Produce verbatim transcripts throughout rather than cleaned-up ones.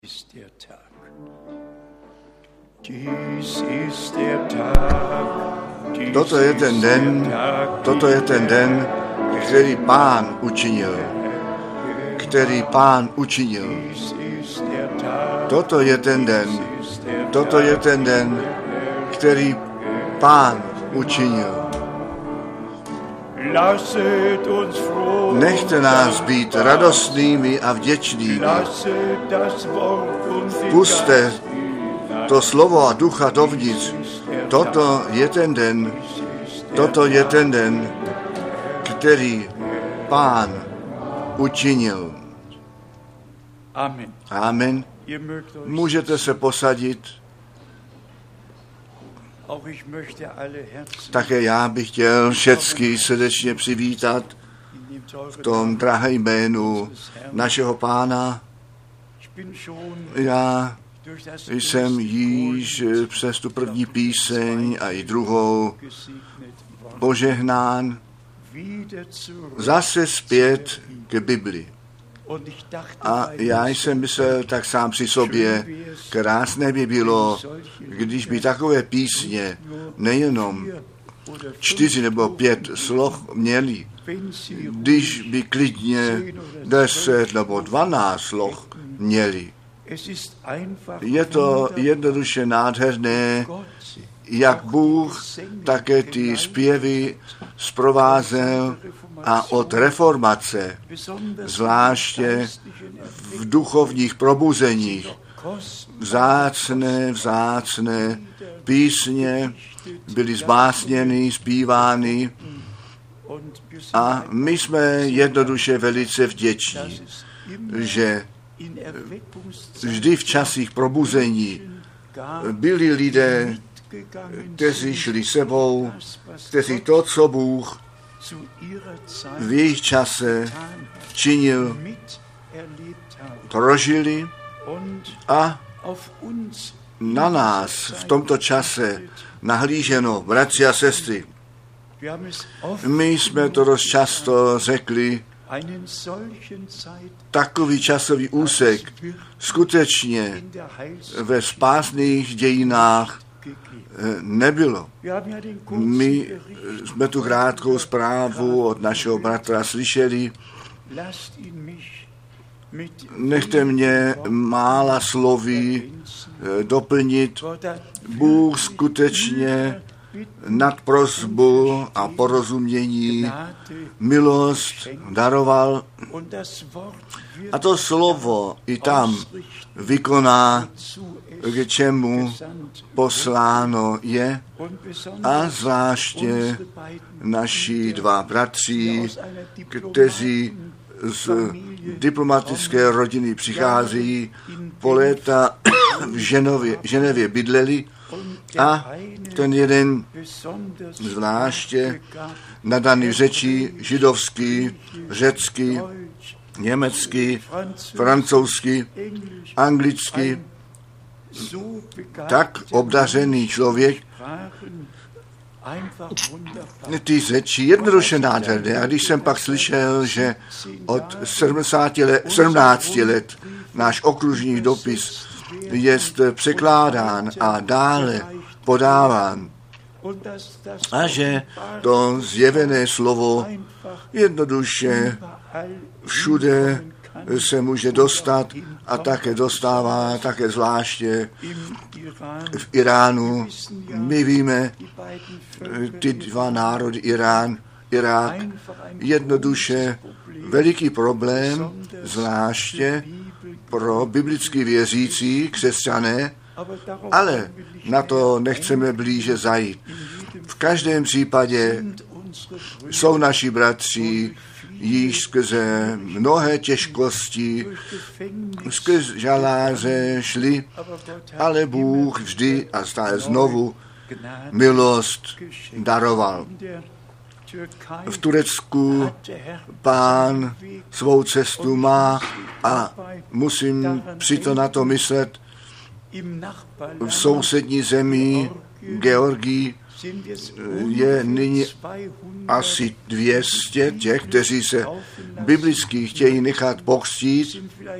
ist der Tag. Dies ist der Tag. Dies Toto je ten den, toto je ten den, který Pán učinil. Který Pán učinil. Toto je ten den, toto je ten den, který Pán učinil. Nechte nás být radostnými a vděčnými. Puste to slovo a ducha dovnitř. Toto je ten den, toto je ten den, který Pán učinil. Amen. Amen. Můžete se posadit. Také já bych chtěl všecky srdečně přivítat v tom drahém jménu našeho Pána. Já jsem již přes tu první píseň a i druhou požehnán zase zpět k Bibli. A já jsem myslel tak sám při sobě, krásné by bylo, když by takové písně nejenom čtyři nebo pět slov měly, když by klidně deset nebo dvanáct slov měli. Je to jednoduše nádherné, jak Bůh také ty zpěvy zprovázel a od reformace, zvláště v duchovních probuzeních, vzácné, vzácné písně byly zbásněny, zpívány a my jsme jednoduše velice vděční, že vždy v časích probuzení byli lidé, kteří šli sebou, kteří to, co Bůh v jejich čase činil, prožili a na nás v tomto čase nahlíženo, bratři a sestry. My jsme to dost často řekli, takový časový úsek skutečně ve spásných dějinách nebylo. My jsme tu krátkou zprávu od našeho bratra slyšeli. Nechte mě mála sloví doplnit. Bůh skutečně nad prosbu a porozumění milost daroval a to slovo i tam vykoná, k čemu posláno je, a zvláště naši dva bratři, kteří z diplomatické rodiny přicházejí, po léta v Ženově, Ženevě bydleli a ten jeden zvláště nadaný řečí židovský, řecký, německý, francouzsky, anglicky, tak obdařený člověk, ty řeči jednoduše nádherné. A když jsem pak slyšel, že od sedmnácti let náš okružní dopis je překládán a dále podáván, a že to zjevené slovo jednoduše všude se může dostat a také dostává, také zvláště v Iránu. My víme, ty dva národy, Irán, Irák, jednoduše veliký problém, zvláště pro biblicky věřící křesťané, ale na to nechceme blíže zajít. V každém případě jsou naši bratři již skrze mnohé těžkosti, skrze žaláře šli, ale Bůh vždy a stále znovu milost daroval. V Turecku Pán svou cestu má a musím přito na to myslet, v sousední zemi Georgii je nyní asi dvě stě těch, kteří se biblicky chtějí nechat pokřtít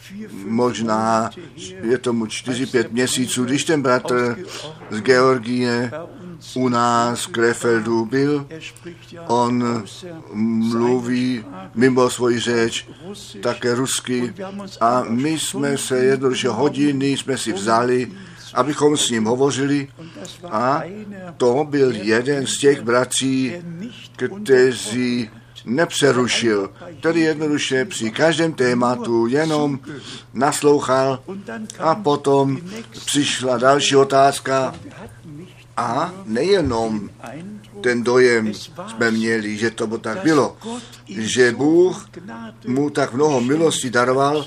možná je tomu čtyři, pět měsíců, když ten bratr z Georgie u nás v Krefeldu byl, on mluví mimo svoji řeč, také rusky, a my jsme se jednoduše hodiny jsme si vzali, abychom s ním hovořili, a to byl jeden z těch bratří, kteří nepřerušil, který jednoduše při každém tématu jenom naslouchal, a potom přišla další otázka a nejenom ten dojem jsme měli, že to tak bylo, že Bůh mu tak mnoho milosti daroval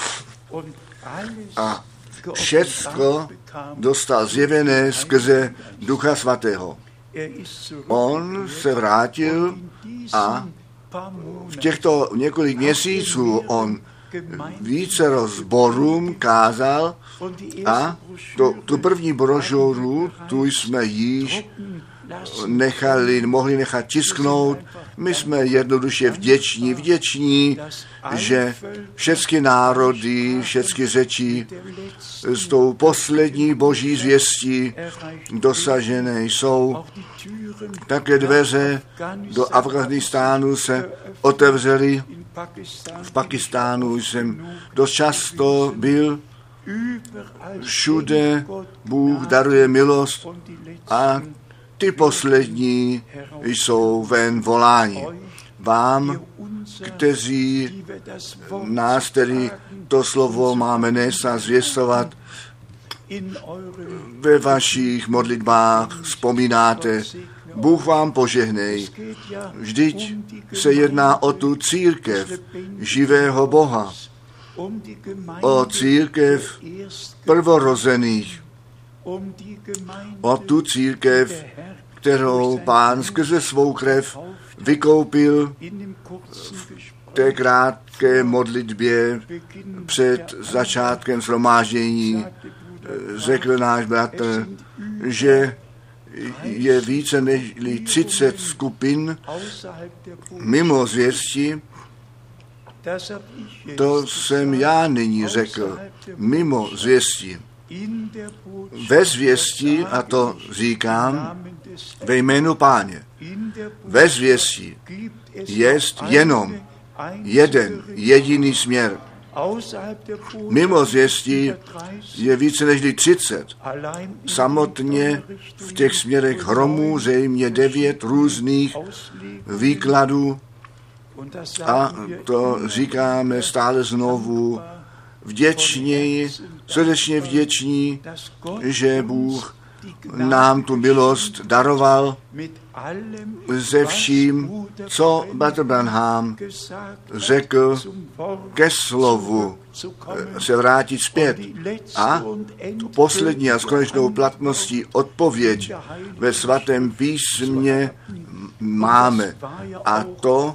a všecko dostal zjevené skrze Ducha Svatého. On se vrátil a v těchto několik měsíců on více sborům kázal, a to, tu první brožuru, tu jsme již nechali, mohli nechat tisknout. My jsme jednoduše vděční, vděční, že všechny národy, všechny řeči s tou poslední boží zvěstí dosažené jsou. Také dveře do Afghánistánu se otevřely. V Pakistánu jsem dost často byl. Všude Bůh daruje milost a ty poslední jsou ven voláni. Vám, kteří nás, tedy to slovo máme nést a zvěstovat, ve vašich modlitbách vzpomínáte, Bůh vám požehnej. Vždyť se jedná o tu církev živého Boha, o církev prvorozených, o tu církev, kterou Pán skrze svou krev vykoupil v té krátké modlitbě před začátkem shromáždění. Řekl náš bratr, že je více než třicet skupin mimo zvěsti. To jsem já nyní řekl, mimo zvěsti. Ve zvěsti, a to říkám ve jménu Páně, ve zvěsti jest jenom jeden jediný směr. Mimo zvěstí je více než třicet. Samotně v těch směrech hromů zřejmě devět různých výkladů, a to říkáme stále znovu vděčněji, srdečně vděční, že Bůh nám tu milost daroval ze vším, co bratr Branham řekl, ke slovu se vrátit zpět. A tu poslední a s konečnou platností odpověď ve svatém písmě máme. A to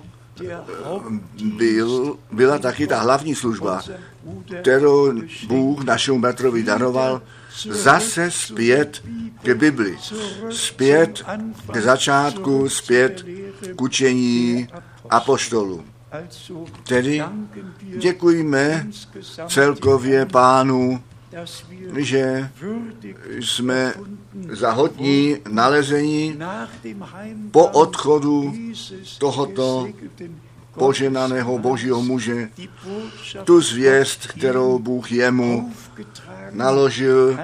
byl, byla taky ta hlavní služba, kterou Bůh našemu bratrovi daroval, zase zpět ke Bibli, zpět k začátku, zpět k učení apoštolů. Tedy děkujeme celkově Pánu, že jsme za hodní nalezení po odchodu tohoto poženaného božího muže tu zvěst, kterou Bůh jemu naložil,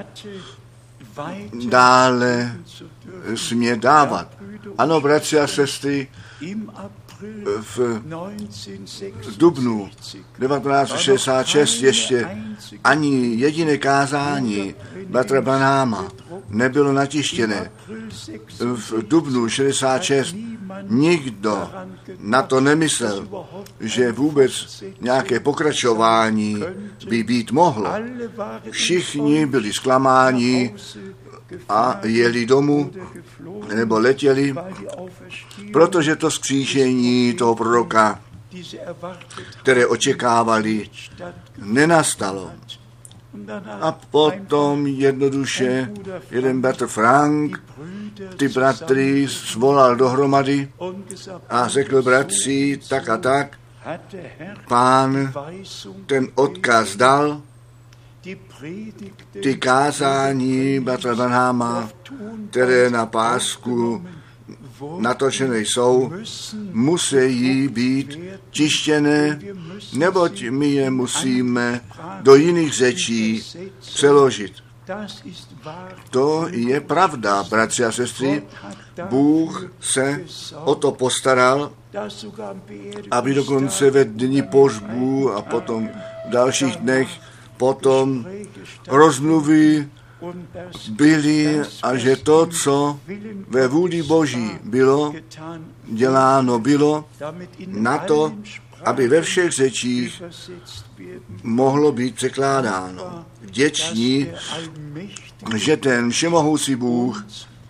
dále smě dávat. Ano, bratři a sestry, v dubnu devatenáct set šedesát šest ještě ani jediné kázání bratra Branhama nebylo natištěné. V dubnu šedesát šest nikdo na to nemyslel, že vůbec nějaké pokračování by být mohlo. Všichni byli zklamáni a jeli domů, nebo letěli, protože to vzkříšení toho proroka, které očekávali, nenastalo. A potom jednoduše jeden bratr Frank ty bratry svolal dohromady a řekl bratři tak a tak, Pán ten odkaz dal, ty kázání bratra Branhama, které na pásku natočené jsou, musí být tištěné, neboť my je musíme do jiných řečí přeložit. To je pravda, bratři a sestry. Bůh se o to postaral, aby dokonce ve dni pohřbu a potom v dalších dnech potom rozmluvy byly a že to, co ve vůli Boží bylo, děláno bylo na to, aby ve všech řečích mohlo být překládáno. Vděční, že ten všemohoucí Bůh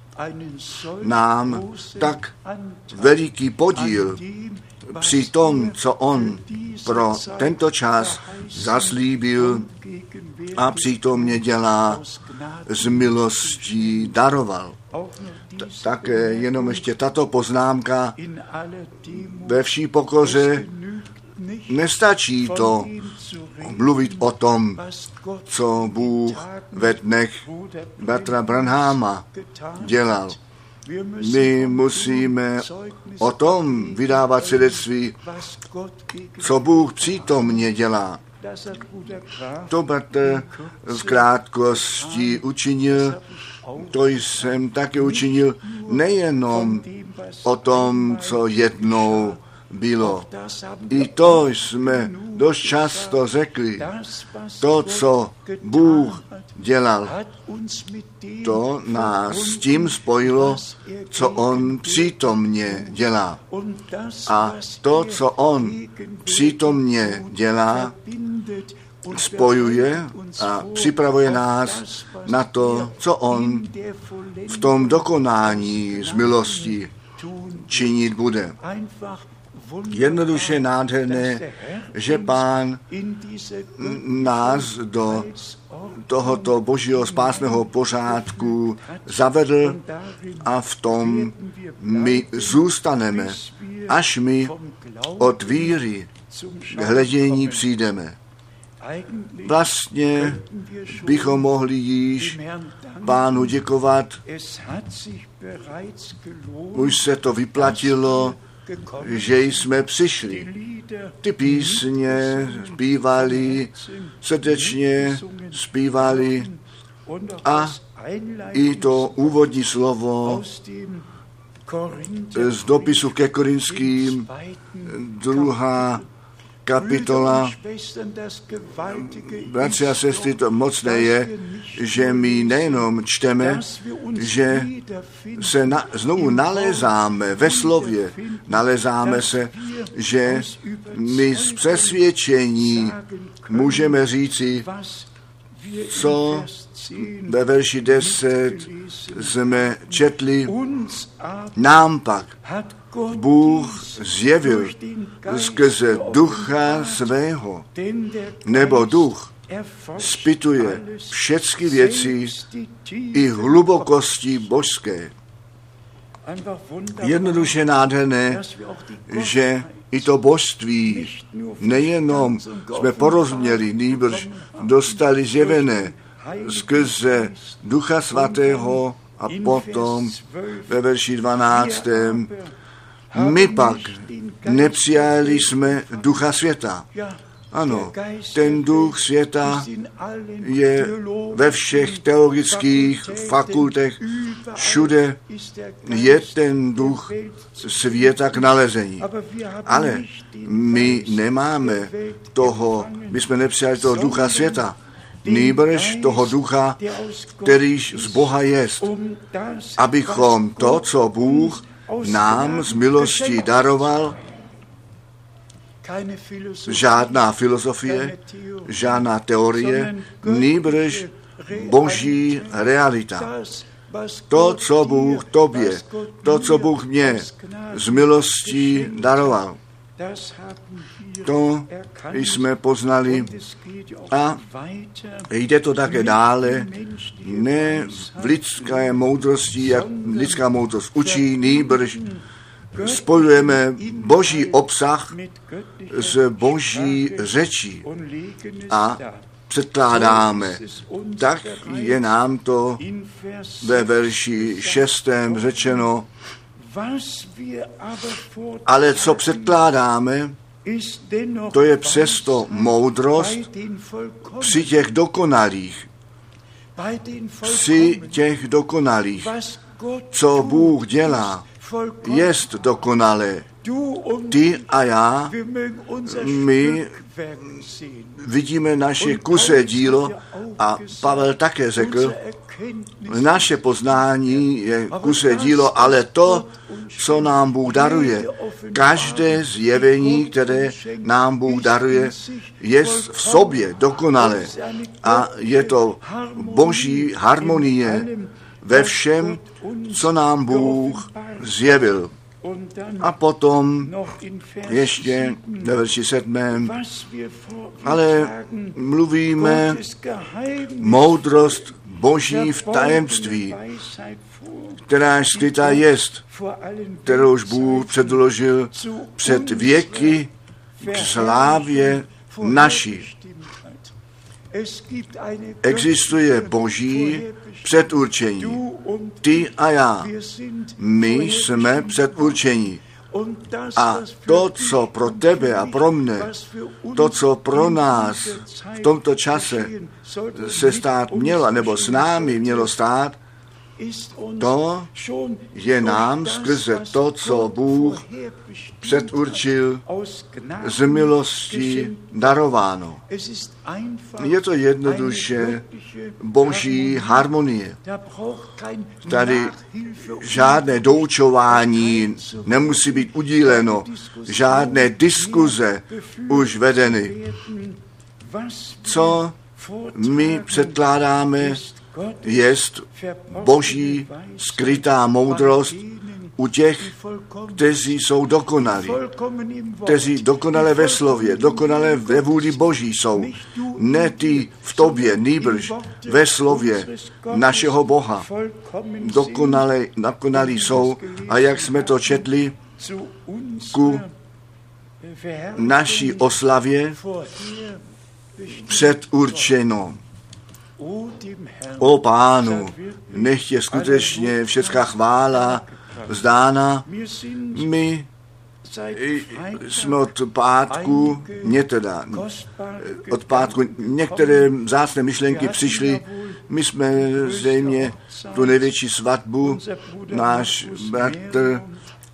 nám tak veliký podíl při tom, co on pro tento čas zaslíbil a přítomně dělá, z milostí daroval. T- také jenom ještě tato poznámka: ve vší pokoře nestačí to mluvit o tom, co Bůh ve dnech bratra Branhama dělal. My musíme o tom vydávat svědectví, co Bůh přítomně dělá. To bratr v krátkosti učinil, to jsem také učinil nejenom o tom, co jednou bylo. I to jsme dost často řekli. To, co Bůh dělal, to nás s tím spojilo, co on přítomně dělá. A to, co on přítomně dělá, spojuje a připravuje nás na to, co on v tom dokonání z milosti činit bude. Jednoduše nádherné, že Pán nás do tohoto božího spásného pořádku zavedl a v tom my zůstaneme, až my od víry k hledění přijdeme. Vlastně bychom mohli již Pánu děkovat. Už se to vyplatilo, že jsme přišli. Ty písně zpívali, srdečně zpívali a i to úvodní slovo z dopisu ke Korinským, druhá kapitola. Bratři a sestry, to mocné je, že my nejenom čteme, že se na, znovu nalézáme ve slově, nalézáme se, že my z přesvědčení můžeme říci, co ve verši deset jsme četli, nám pak Bůh zjevil skrze ducha svého, nebo duch zpytuje všechny věci i hlubokosti božské. Jednoduše nádherné, že i to božství nejenom jsme porozuměli, nýbrž dostali zjevené skrze ducha svatého a potom ve verši dvanáctém my pak nepřijali jsme ducha světa. Ano, ten duch světa je ve všech teologických fakultech, všude je ten duch světa k nalezení. Ale my nemáme toho, my jsme nepřijali toho ducha světa, nýbrž toho ducha, kterýž z Boha jest, abychom to, co Bůh nám z milosti daroval, žádná filozofie, žádná teorie, nýbrž boží realita. To, co Bůh tobě, to, co Bůh mě z milostí daroval, to jsme poznali a jde to také dále, ne v lidské moudrosti, jak lidská moudrost učí, nýbrž spojujeme boží obsah s boží řečí a předkládáme. Tak je nám to ve verši šestém řečeno. Ale co předkládáme, to je přesto moudrost při těch dokonalých. Při těch dokonalých. Co Bůh dělá, jest dokonalé. Ty a já, my vidíme naše kusé dílo a Pavel také řekl, naše poznání je kusé dílo, ale to, co nám Bůh daruje, každé zjevení, které nám Bůh daruje, je v sobě dokonalé a je to boží harmonie ve všem, co nám Bůh zjevil. A potom ještě ve verši sedmém, ale mluvíme moudrost boží v tajemství, která skrytá jest, kterouž Bůh předložil před věky k slávě naší. Existuje boží předurčení. Ty a já, my jsme předurčení. A to, co pro tebe a pro mne, to, co pro nás v tomto čase se stát mělo, nebo s námi mělo stát, to je nám skrze to, co Bůh předurčil, z milosti darováno. Je to jednoduše boží harmonie. Tady žádné doučování nemusí být udíleno, žádné diskuze už vedeny. Co my předkládáme, jest boží skrytá moudrost u těch, kteří jsou dokonalí, kteří dokonale ve slově, dokonale ve vůli boží jsou. Ne ty v tobě, nýbrž ve slově našeho Boha. Dokonale, dokonalí jsou a jak jsme to četli, ku naší oslavě předurčeno. O Pánu, nech je skutečně všecká chvála vzdána. My jsme od pátku, mě teda, od pátku některé vzácné myšlenky přišly. My jsme zřejmě tu největší svatbu, náš bratr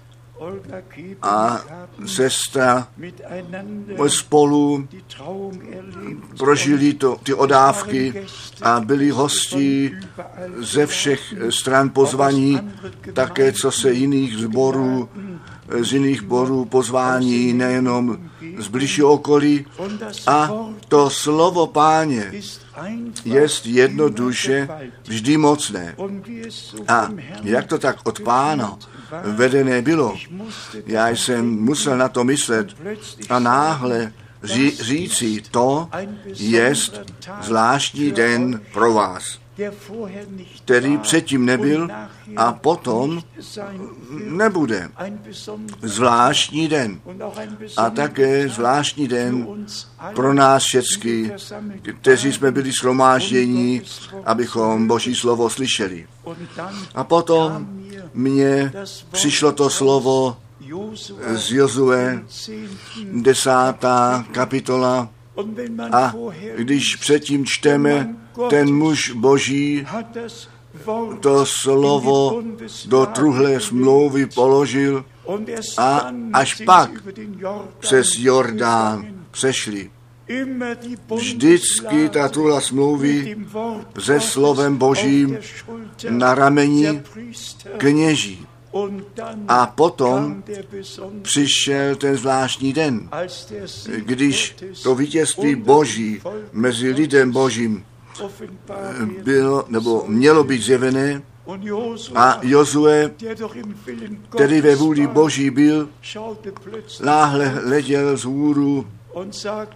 a sestra spolu prožili to, ty odávky a byli hostí ze všech stran pozvaní, také co se jiných sborů, z jiných borů pozvání, nejenom z bližšího okolí. A to slovo Páně jest jednoduše vždy mocné. A jak to tak od Pána vedené bylo, já jsem musel na to myslet a náhle ří, říci, to jest zvláštní den pro vás, který předtím nebyl a potom nebude. Zvláštní den. A také zvláštní den pro nás všechny, kteří jsme byli shromážděni, abychom Boží slovo slyšeli. A potom mně přišlo to slovo z Jozue, desátá kapitola, a když předtím čteme, ten muž Boží to slovo do truhlé smlouvy položil a až pak přes Jordán přešli. Vždycky ta truhla smlouvy se slovem Božím na rameni kněží. A potom přišel ten zvláštní den, když to vítězství Boží mezi lidem Božím bylo, nebo mělo být zjevené, a Jozue, který ve vůli Boží byl, náhle hleděl z hůru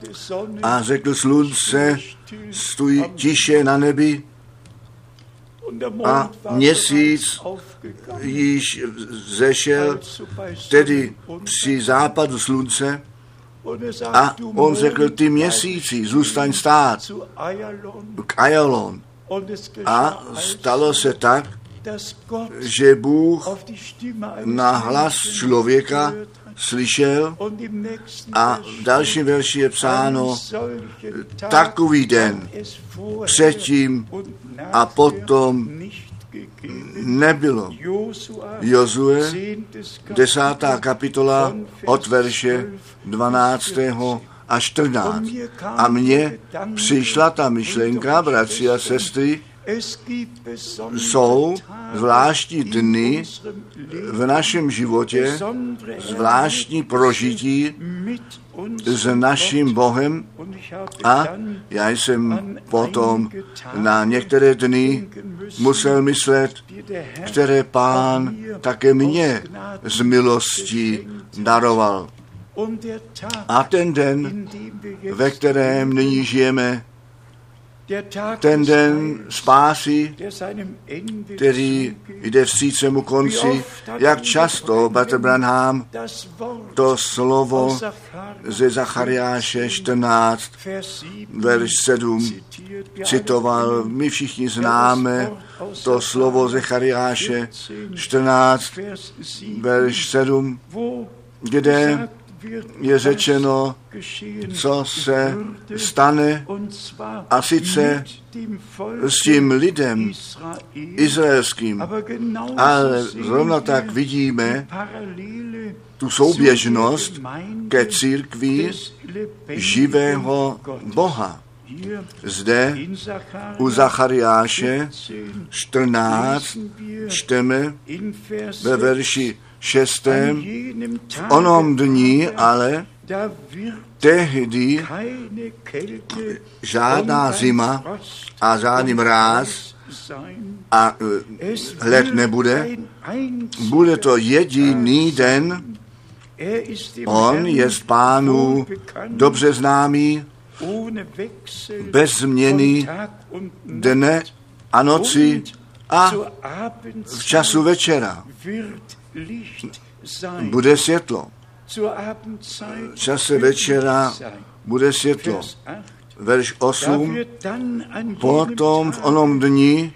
a řekl slunce, stůj tiše na nebi. a měsíc již zešel, tedy při západu slunce, a on řekl, ty měsíci, zůstaň stát k Ayalon. A stalo se tak, že Bůh na hlas člověka slyšel a v dalším verši je psáno, takový den předtím a potom nebylo. Jozue, desátá kapitola od verše dvanáctého a čtrnáct. A mně přišla ta myšlenka, bratři a sestry, jsou zvláštní dny v našem životě, zvláštní prožití s naším Bohem, a já jsem potom na některé dny musel myslet, které Pán také mě z milostí daroval. A ten den, ve kterém nyní žijeme, ten den spásy, který jde vstříc svému konci, jak často Bratr Branham to slovo ze Zachariáše čtrnáct, verš sedm citoval. My všichni známe to slovo Zachariáše čtrnáct, verš sedm, kde je řečeno, co se stane, a sice s tím lidem izraelským. Ale zrovna tak vidíme tu souběžnost ke církvi živého Boha. Zde u Zachariáše čtrnáct čteme ve verši šestém, v onom dní ale tehdy žádná zima a žádný mráz a hled nebude. Bude to jediný den. On je Pánu dobře známý, bez změny dne a noci a v času večera bude světlo. V čase večera bude světlo. Verš osm. Potom v onom dni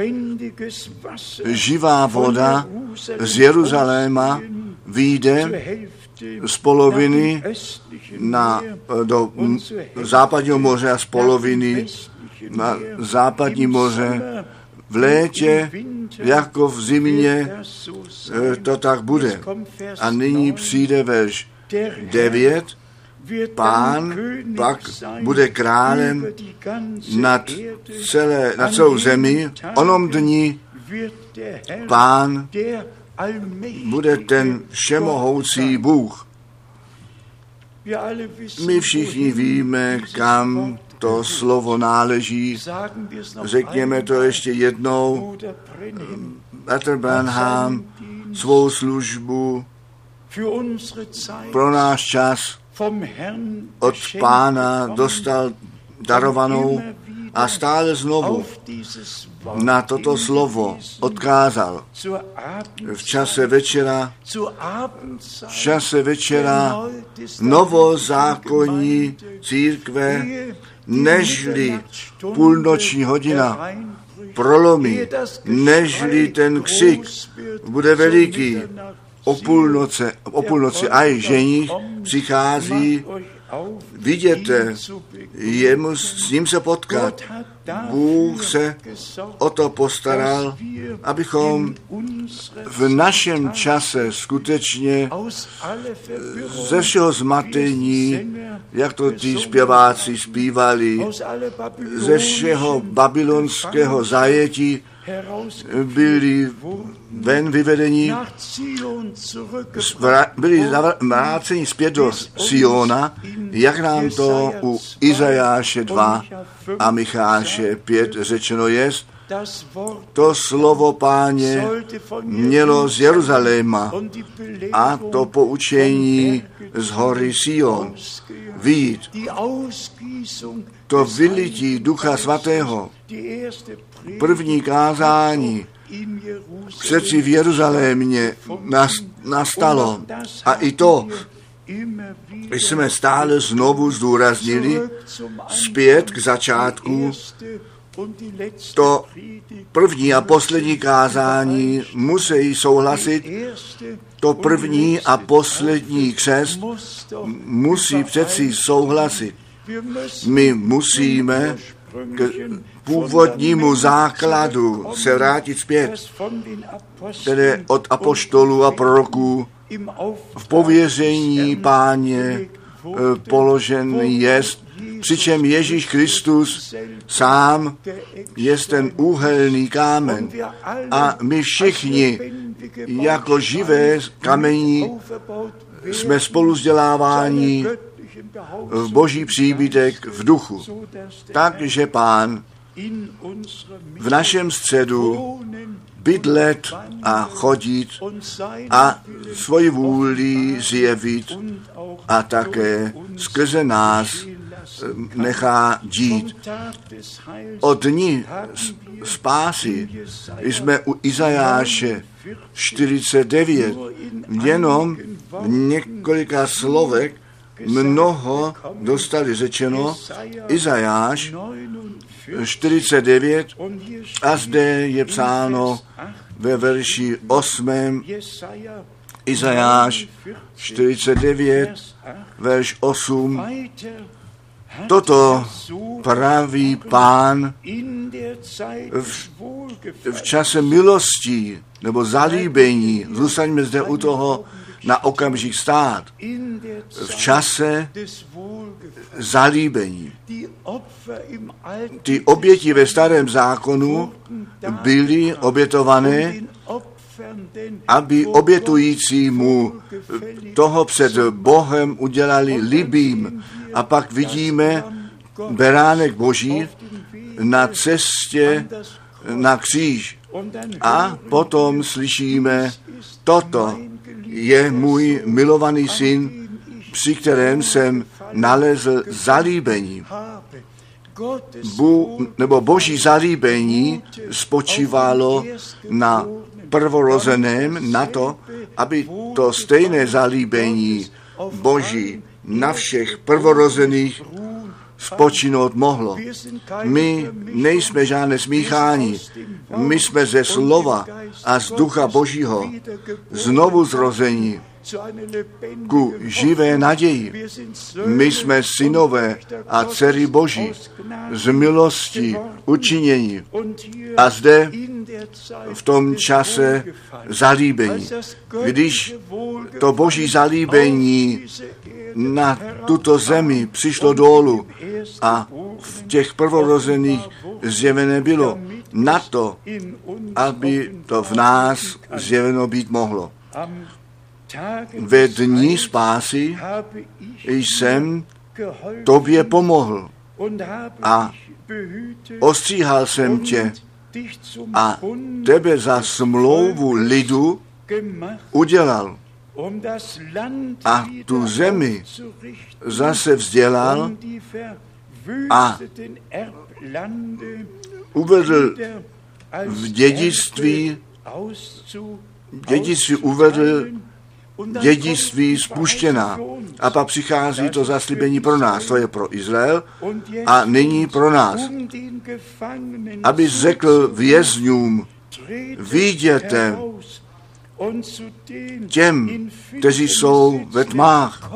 živá voda z Jeruzaléma vyjde z poloviny na, do západního moře a z poloviny na západní moře. V létě, jako v zimě, to tak bude. A nyní přijde verš devět. Pán pak bude králem nad, celé, nad celou zemi. Onom dní Pán bude ten všemohoucí Bůh. My všichni víme, kam to slovo náleží. Řekněme to ještě jednou. Bratr Branham svou službu pro náš čas od Pána dostal darovanou a stále znovu na toto slovo odkázal. V čase večera, v čase večera novozákonní církve, nežli půlnoční hodina prolomí, nežli ten křik bude veliký o půlnoci, o půlnoci aj ženich přichází, viděte, jemu, s ním se potkat. Bůh se o to postaral, abychom v našem čase skutečně ze všeho zmatení, jak to ty zpěváci zpívali, ze všeho babylonského zajetí byli ven vyvedení, byli vráceni zpět do Siona, jak nám to u Izajáše dva a Micháše pět řečeno jest. To slovo Páně mělo z Jeruzaléma a to poučení z hory Sion vyjít. To vylití Ducha Svatého, první kázání přeci v Jeruzalémě nastalo. A i to jsme stále znovu zdůraznili zpět k začátku. To první a poslední kázání musí souhlasit. To první a poslední křest musí přeci souhlasit. My musíme k původnímu základu se vrátit zpět, tedy od apoštolů a proroků v pověření Páně položen jest, přičem Ježíš Kristus sám je ten úhelný kámen. A my všichni jako živé kamení jsme spolu vzděláváni v boží příbytek v duchu. Takže Pán v našem středu bydlet a chodit a svoji vůli zjevit a také skrze nás nechá dít. O dni spásy jsme u Izajáše čtyřicet devět jenom v několika slovech mnoho dostali řečeno. Izajáš čtyřicet devět a zde je psáno ve verši osmém Izajáš čtyřicet devět, verš osm. Toto praví Pán v, v čase milostí nebo zalíbení. Zůstaňme zde u toho na okamžik stát. V čase zalíbení. Ty oběti ve starém zákonu byly obětované, aby obětujícímu toho před Bohem udělali libým. A pak vidíme beránek Boží na cestě na kříž. A potom slyšíme, toto je můj milovaný syn, při kterém jsem nalezl zalíbení. Bu, nebo boží zalíbení spočívalo na prvorozeném, na to, aby to stejné zalíbení boží na všech prvorozených spočinout mohlo. My nejsme žádné smíchání. My jsme ze slova a z ducha Božího znovu zrození ku živé naději. My jsme synové a dcery Boží z milosti učinění. A zde v tom čase zalíbení. Když to Boží zalíbení na tuto zemi přišlo dolů a v těch prvorozených zjevené bylo na to, aby to v nás zjeveno být mohlo. Ve dní spásy jsem tobě pomohl a ostříhal jsem tě a tebe za smlouvu lidu udělal a tu zemi zase vzdělal a uvedl v dědictví, dědictví uvedl dědictví spuštěná. A pak přichází to zaslíbení pro nás, to je pro Izrael a nyní pro nás. Aby řekl vězňům, vyjděte těm, kteří jsou ve tmách,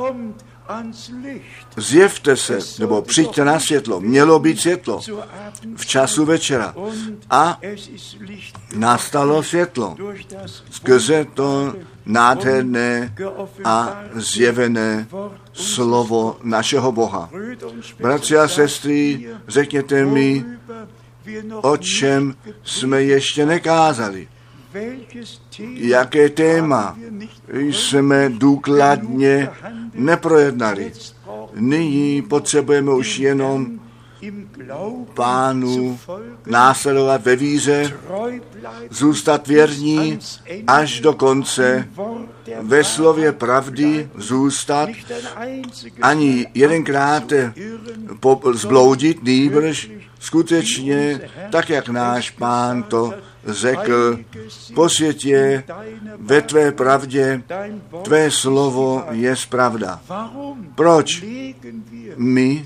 zjevte se, nebo přijďte na světlo. Mělo být světlo v času večera. A nastalo světlo skrze to nádherné a zjevené slovo našeho Boha. Bratři a sestry, řekněte mi, o čem jsme ještě nekázali. Jaké téma jsme důkladně neprojednali. Nyní potřebujeme už jenom Pánu následovat ve víře, zůstat věrní až do konce, ve slově pravdy zůstat, ani jedenkrát zbloudit, nýbrž skutečně, tak jak náš Pán to řekl, posvěť je ve tvé pravdě, tvé slovo je pravda. Proč my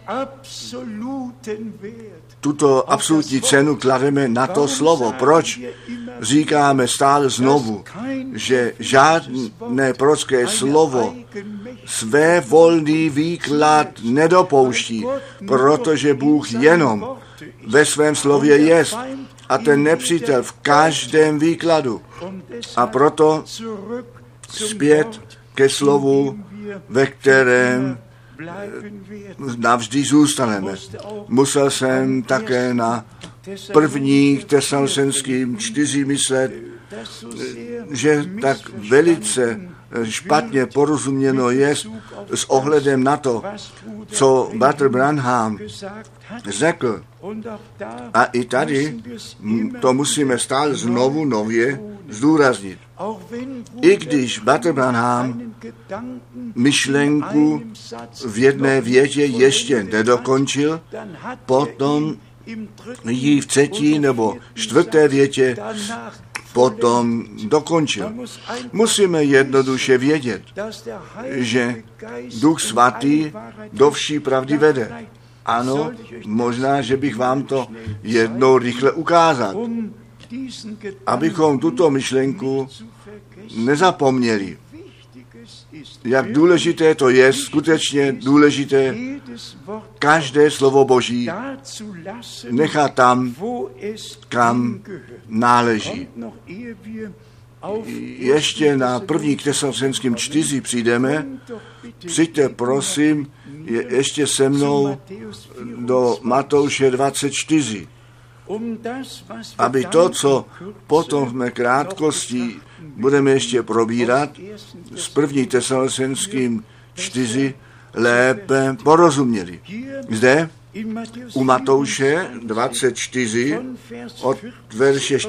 tuto absolutní cenu klademe na to slovo? Proč říkáme stále znovu, že žádné prorocké slovo své volný výklad nedopouští, protože Bůh jenom ve svém slově jest a ten nepřítel v každém výkladu. A proto zpět ke slovu, ve kterém navždy zůstaneme. Musel jsem také na první Tesalonickým čtyři myslet, že tak velice špatně porozuměno je s ohledem na to, co bratr Branham řekl. A i tady to musíme stále znovu nově zdůraznit. I když bratr Branham myšlenku v jedné větě ještě nedokončil, potom ji v třetí nebo čtvrté větě potom dokončil. Musíme jednoduše vědět, že Duch Svatý do vší pravdy vede. Ano, možná, že bych vám to jednou rychle ukázal, abychom tuto myšlenku nezapomněli. Jak důležité to je, skutečně důležité, každé slovo Boží nechat tam, kam náleží. Ještě na první k Tesalonickým čtyři přijdeme. Přijďte, prosím, je, ještě se mnou do Matouše dvacet čtyři. Aby to, co potom v mé krátkosti budeme ještě probírat, s první Tesalonickým čtyři lépe porozuměli. Zde u Matouše dvacet čtyři od verše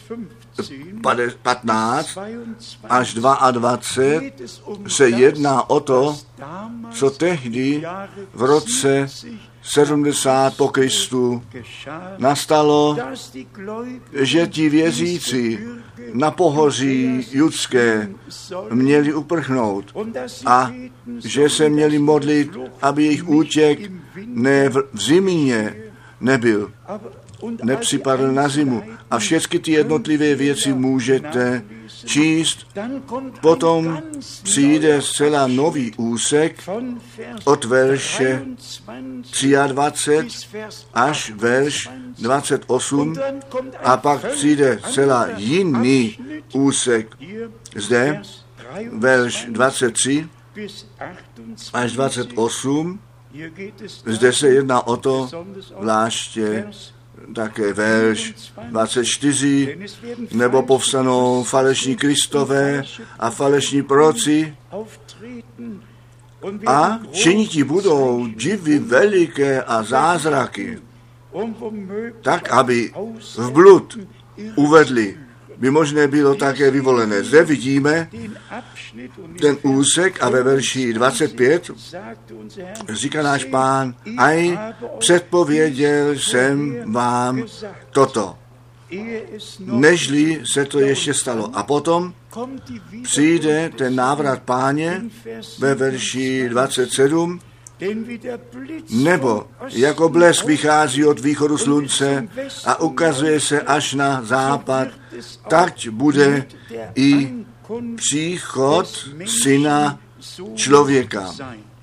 patnáct až dvacet dva se jedná o to, co tehdy v roce sedmdesát po Kristu nastalo, že ti věřící na pohoří judské měli uprchnout a že se měli modlit, aby jejich útěk ne v zimě nebyl, nepřipadl na zimu. A všechny ty jednotlivé věci můžete číst. Potom přijde zcela nový úsek od verše dvacet tři až verš dvacet osm a pak přijde zcela jiný úsek. Zde verš dvacet tři až dvacet osm. Zde se jedná o to, zvláště také verš dvacet čtyři, nebo povstanou falešní Kristové a falešní proroci a činiti budou divy veliké a zázraky, tak, aby v blud uvedli, by možné bylo také vyvolené. Zde vidíme ten úsek a ve verši dvacet pět říká náš Pán, aj předpověděl jsem vám toto, nežli se to ještě stalo. A potom přijde ten návrat Páně ve verši dvacet sedm, nebo jako blesk vychází od východu slunce a ukazuje se až na západ, tak bude i příchod Syna člověka.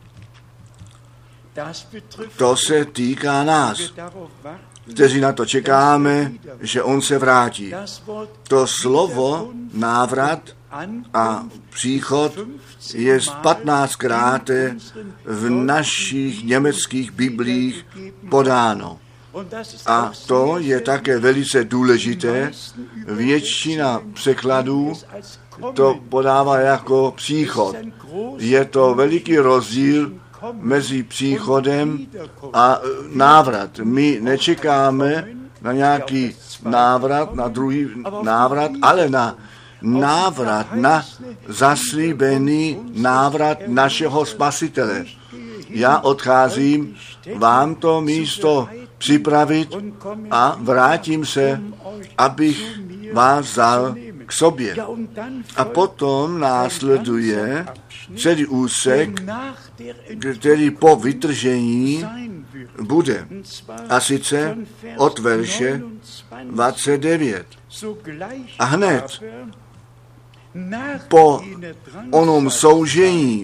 To se týká nás, kteří na to čekáme, že on se vrátí. To slovo návrat a příchod je patnáctkrát v našich německých biblích podáno. A to je také velice důležité. Většina překladů to podává jako příchod. Je to veliký rozdíl mezi příchodem a návrat. My nečekáme na nějaký návrat, na druhý návrat, ale na návrat, na zaslíbený návrat našeho Spasitele. Já odcházím vám to místo připravit a vrátím se, abych vás vzal k sobě. A potom následuje celý úsek, který po vytržení bude. A sice od verše dvacet devět. A hned po onom soužení,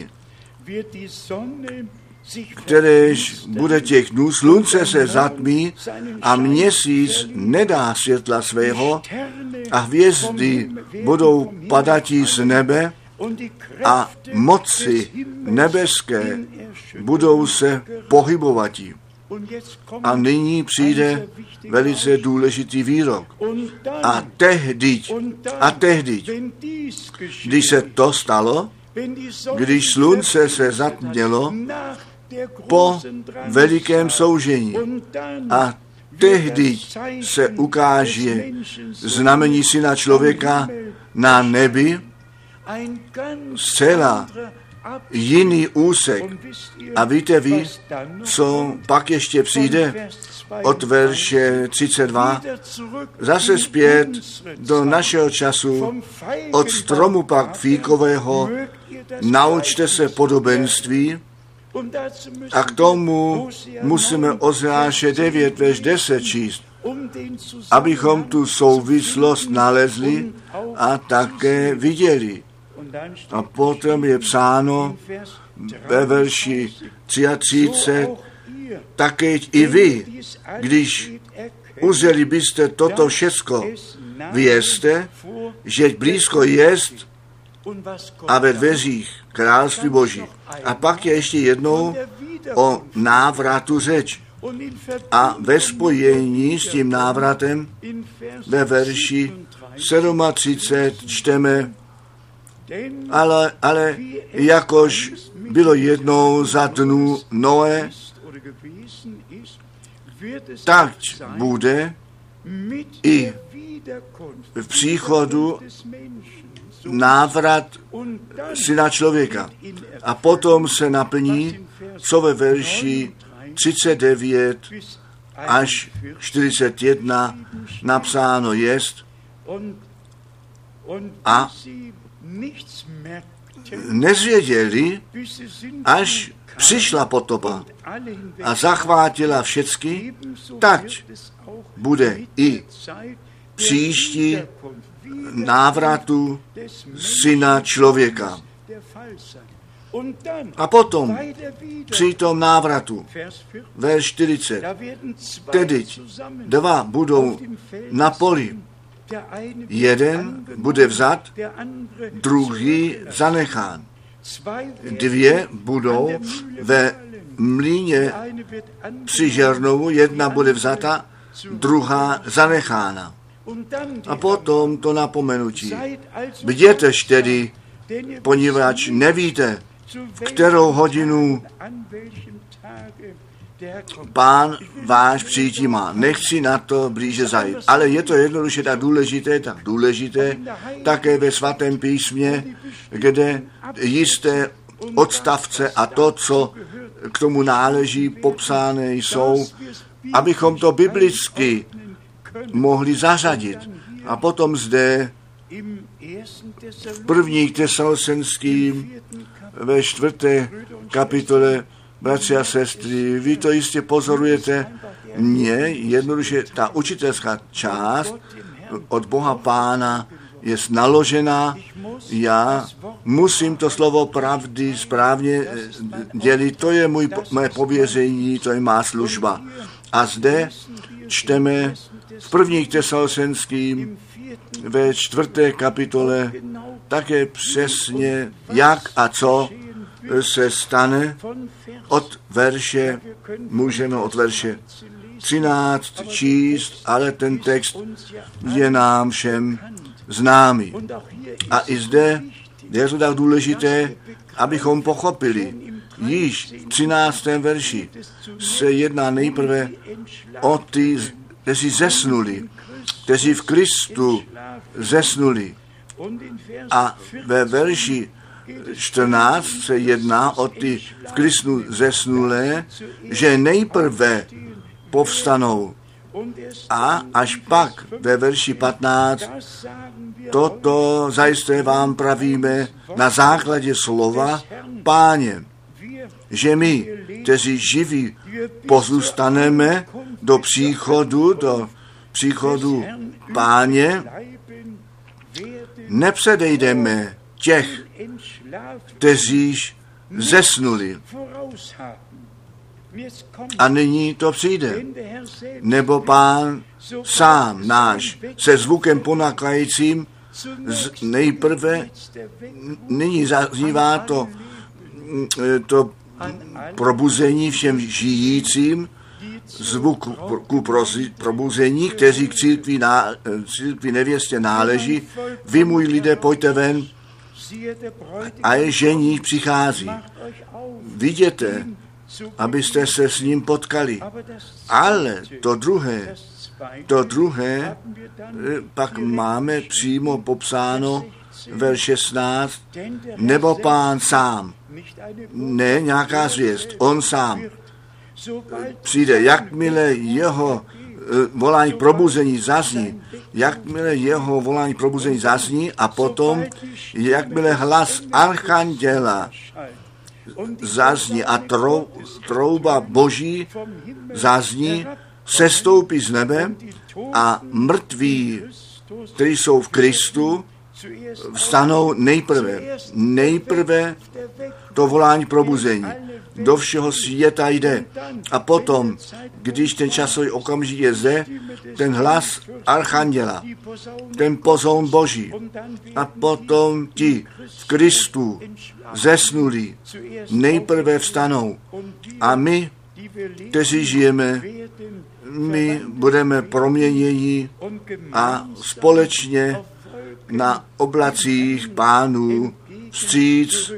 kteréž bude těch dnů, slunce se zatmí a měsíc nedá světla svého a hvězdy budou padatí z nebe a moci nebeské budou se pohybovatí. A nyní přijde velice důležitý výrok. A tehdy, a tehdy, když se to stalo, když slunce se zatmělo po velikém soužení a tehdy se ukáže znamení Syna člověka na nebi, zcela jiný úsek. A víte vy, co pak ještě přijde od verše třicet dva, zase zpět do našeho času, od stromu pak fíkového, naučte se podobenství, a k tomu musíme Ozeáše devět, verš deset číst, abychom tu souvislost nalezli a také viděli. A potom je psáno ve verši třicet tři, také i vy, když uzeli byste toto všecko, vězte, že blízko jest a ve dveřích království Boží. A pak je ještě jednou o návratu řeč. A ve spojení s tím návratem ve verši třicet sedm čteme, ale, ale jakož bylo jednou za dnů Noé, tak bude i v příchodu návrat Syna člověka. A potom se naplní, co ve verši třicet devět až čtyřicet jedna napsáno jest, a nezvěděli, až přišla potopa a zachvátila všecky, tak bude i příští návratu Syna člověka. A potom při tom návratu, verš čtyřicet, tedy dva budou na poli, jeden bude vzat, druhý zanechán. Dvě budou ve mlýně při žernovu, jedna bude vzata, druhá zanechána. A potom to napomenutí. Bdětež tedy, poněvadž nevíte, v kterou hodinu Pán váš přijetí má. Nechci na to blíže zajít. Ale je to jednoduše tak důležité, tak důležité, také ve svatém písmě, kde jisté odstavce a to, co k tomu náleží, popsány jsou, abychom to biblicky mohli zařadit. A potom zde v první Tesalonickým ve čtvrté kapitole, bratři a sestry, vy to jistě pozorujete, mně jednoduše ta učitelská část od Boha Pána je naložená, já musím to slovo pravdy správně dělit, to je můj, moje pověření, to je má služba. A zde čteme v první Tesalonickým ve čtvrté kapitole také přesně, jak a co se stane od verše, můžeme od verše třináct číst, ale ten text je nám všem známý. A i zde je to tak důležité, abychom pochopili, Již v třináctém verši se jedná nejprve o ty, kteří zesnuli, kteří v Kristu zesnuli. A ve verši čtrnáct se jedná o ty v Kristu zesnulé, že nejprve povstanou. A až pak ve verši patnáct toto zajisté vám pravíme na základě slova Páně, že my, kteří živí, pozůstaneme do příchodu, do příchodu Páně, nepředejdeme těch, kteří zesnuli. A nyní to přijde. Nebo Pán sám náš se zvukem ponakajícím z, nejprve, nyní zaznívá to, to probuzení všem žijícím, zvuk ku probuzení, kteří k církvi, ná, církvi nevěstě náleží. Vy, můj lidé, pojďte ven, a je ženích přichází. Viděte, abyste se s ním potkali. Ale to druhé, to druhé, pak máme přímo popsáno verš šestnáct, nebo Pán sám, ne nějaká zvěst, on sám přijde, jakmile jeho volání k probuzení zazní, jakmile jeho volání k probuzení zazní a potom, jakmile hlas archanděla zazní a trou, trouba Boží zazní, sestoupí z nebe a mrtví, kteří jsou v Kristu, vstanou nejprve. Nejprve to volání probuzení. Do všeho světa jde. A potom, když ten časový okamžik je zde, ten hlas archanděla, ten pozoun Boží. A potom ti v Kristu zesnulí nejprve vstanou. A my, kteří žijeme, my budeme proměněni a společně na oblacích Pánů vstříc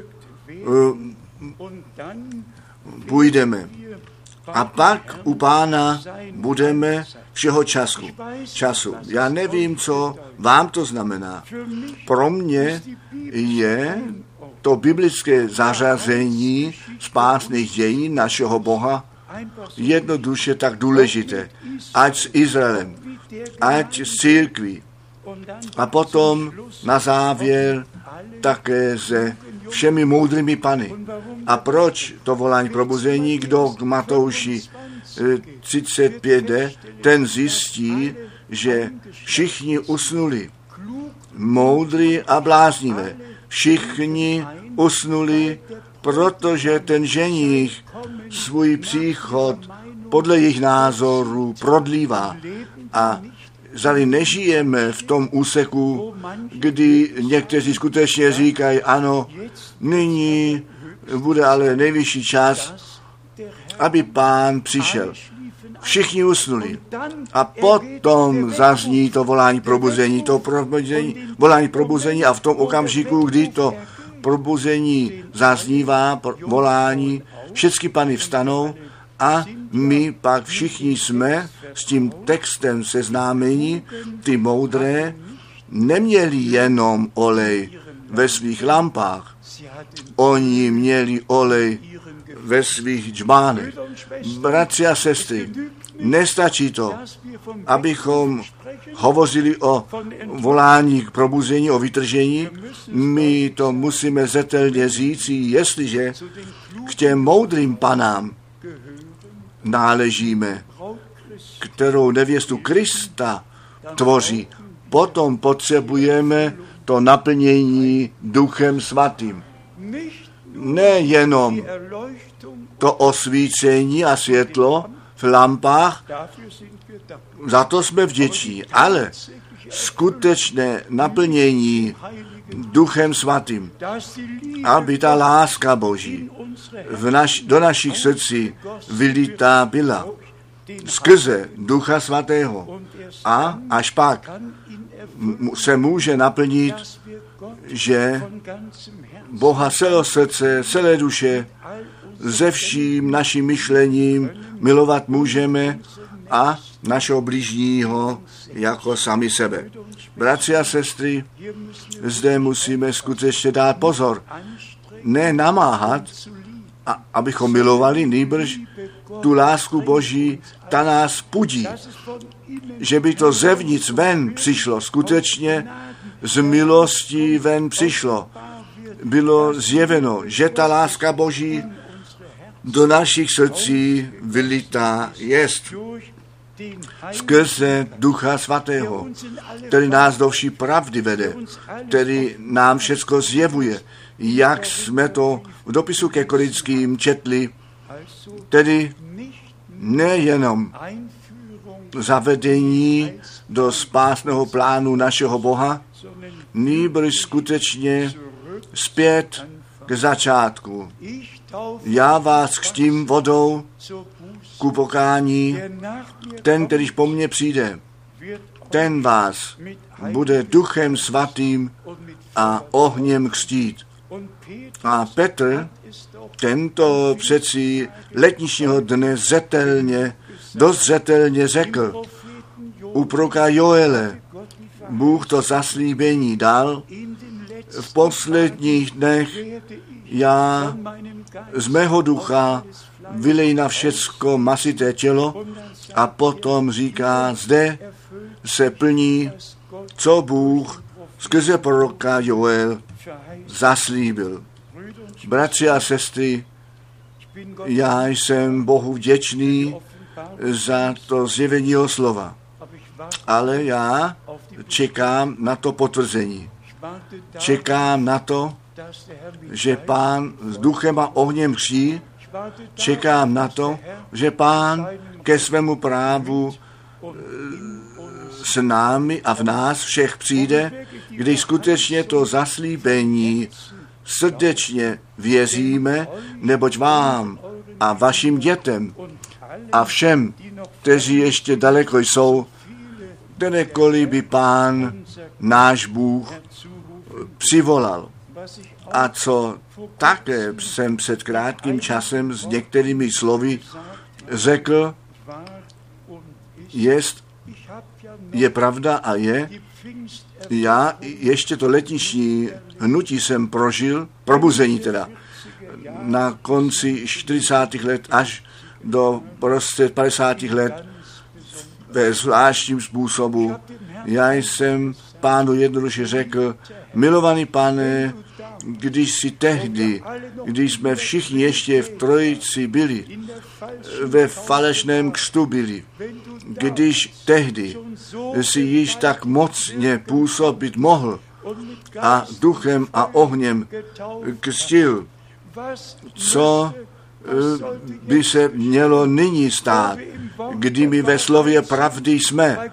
půjdeme. A pak u Pána budeme všeho času. času. Já nevím, co vám to znamená. Pro mě je to biblické zařazení spásných dějin našeho Boha jednoduše tak důležité. Ať s Izraelem, ať s církví. A potom na závěr také se všemi moudrými pany. A proč to volání probuzení? Kdo k Matouši třicet pět jde, ten zjistí, že všichni usnuli. Moudrý a bláznivé. Všichni usnuli, protože ten ženích svůj příchod podle jejich názoru prodlívá. A zali nežijeme v tom úseku, kdy někteří skutečně říkají, ano, nyní bude ale nejvyšší čas, aby Pán přišel. Všichni usnuli. A potom zazní to volání probuzení, to probuzení, volání probuzení a v tom okamžiku, kdy to probuzení zaznívá, volání, všechny pany vstanou a my pak všichni jsme s tím textem seznámení, ty moudré, neměli jenom olej ve svých lampách. Oni měli olej ve svých džbánech. Bratři a sestry, nestačí to, abychom hovořili o volání k probuzení, o vytržení. My to musíme zetelně říci, jestliže k těm moudrým panám náležíme, kterou nevěstu Krista tvoří, potom potřebujeme to naplnění Duchem Svatým. Nejenom to osvícení a světlo v lampách, za to jsme vděční, ale skutečné naplnění Duchem Svatým, aby ta láska Boží v naš, do našich srdcí vylitá byla skrze Ducha Svatého. A až pak se může naplnit, že Boha celého srdce, celé duše ze vším naším myšlením milovat můžeme a našeho bližního jako sami sebe. Bratři a sestry, zde musíme skutečně dát pozor. Ne namáhat, a, abychom milovali, nýbrž tu lásku Boží, ta nás pudí. Že by to zevnitř ven přišlo, skutečně z milostí ven přišlo. Bylo zjeveno, že ta láska Boží do našich srdcí vylitá jest skrze Ducha Svatého, který nás do vší pravdy vede, který nám všecko zjevuje, jak jsme to v dopisu ke Korinským četli, tedy nejenom zavedení do spásného plánu našeho Boha, nýbrž skutečně zpět k začátku. Já vás křtím vodou ku pokání, ten, kterýž po mně přijde, ten vás bude Duchem Svatým a ohněm křtít. A Petr tento přeci letničního dne zřetelně, dost zřetelně řekl, u proroka Joele, Bůh to zaslíbení dal, v posledních dnech já z mého ducha vylej na všecko masité tělo a potom říká, zde se plní, co Bůh skrze proroka Joel zaslíbil. Bratři a sestry, já jsem Bohu vděčný za to zjevení jeho slova, ale já čekám na to potvrzení. Čekám na to, že Pán s duchem a ohněm kří, čekám na to, že Pán ke svému právu s námi a v nás všech přijde, když skutečně to zaslíbení srdečně věříme, neboť vám a vašim dětem a všem, kteří ještě daleko jsou, kdekoliv by Pán, náš Bůh, přivolal. A co také jsem před krátkým časem s některými slovy řekl, jest, je pravda a je, já ještě to letniční hnutí jsem prožil, probuzení teda, na konci čtyřicátých let až do prostřed padesátých let ve zvláštním způsobu. Já jsem Pánu jednoduše řekl, milovaný Pane, když si tehdy, když jsme všichni ještě v trojici byli, ve falešném křtu byli, když tehdy si již tak mocně působit mohl a duchem a ohněm křtil, co by se mělo nyní stát, kdy my ve slově pravdy jsme,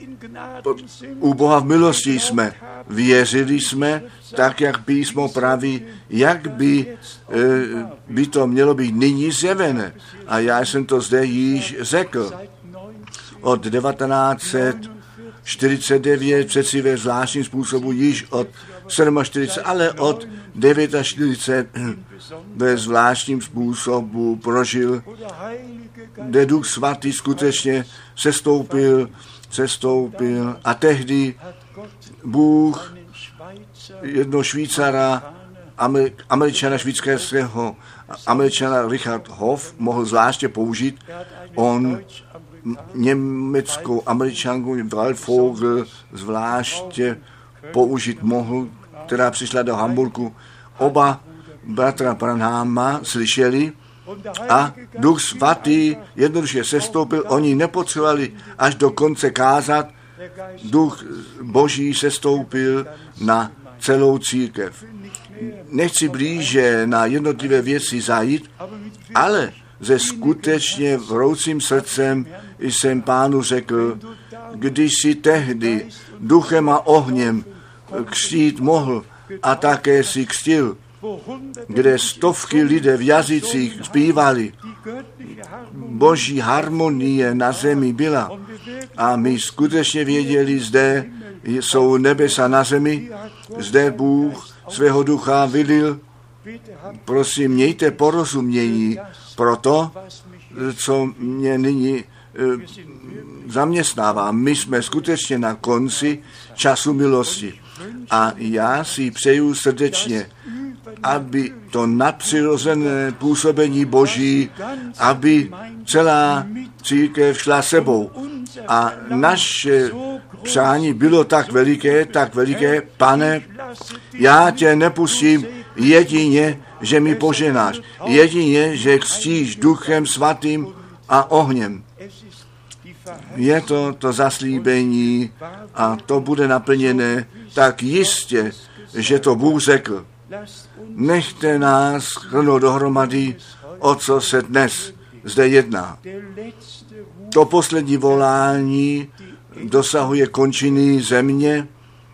u Boha v milosti jsme, věřili jsme, tak jak písmo praví, jak by, by to mělo být nyní zjevené. A já jsem to zde již řekl. Od devatenáct set čtyřicet devět, přeci ve zvláštním způsobu již od čtyřicet sedm, ale od čtyřicet devět ve zvláštním způsobu prožil, kde Duch Svatý skutečně sestoupil, sestoupil a tehdy Bůh jedno Švýcara, Američana švýcarského, Američana Richard Hoff mohl zvláště použít. On německou Američanku Waldvogel zvláště použít mohl, která přišla do Hamburgu. Oba bratra Branhama slyšeli a Duch Svatý jednoduše sestoupil. Oni nepotřebovali až do konce kázat. Duch Boží sestoupil na celou církev. Nechci blíže na jednotlivé věci zajít, ale ze skutečně vroucím srdcem jsem Pánu řekl, když si tehdy duchem a ohněm křtít mohl a také si křtil, kde stovky lidé v jazycích zpívali, Boží harmonie na zemi byla a my skutečně věděli, zde jsou nebesa na zemi, zde Bůh svého ducha vylil Prosím, mějte porozumění pro to, co mě nyní zaměstnává. My jsme skutečně na konci času milosti. A já si přeju srdečně, aby to nadpřirozené působení Boží, aby celá církev šla sebou. A naše přání bylo tak veliké, tak veliké, Pane, já tě nepustím jedině, že mi poženáš. Jedině, že křtíš Duchem Svatým a ohněm. Je to to zaslíbení a to bude naplněné tak jistě, že to Bůh řekl. Nechte nás shrnout dohromady, o co se dnes zde jedná. To poslední volání dosahuje končiny země.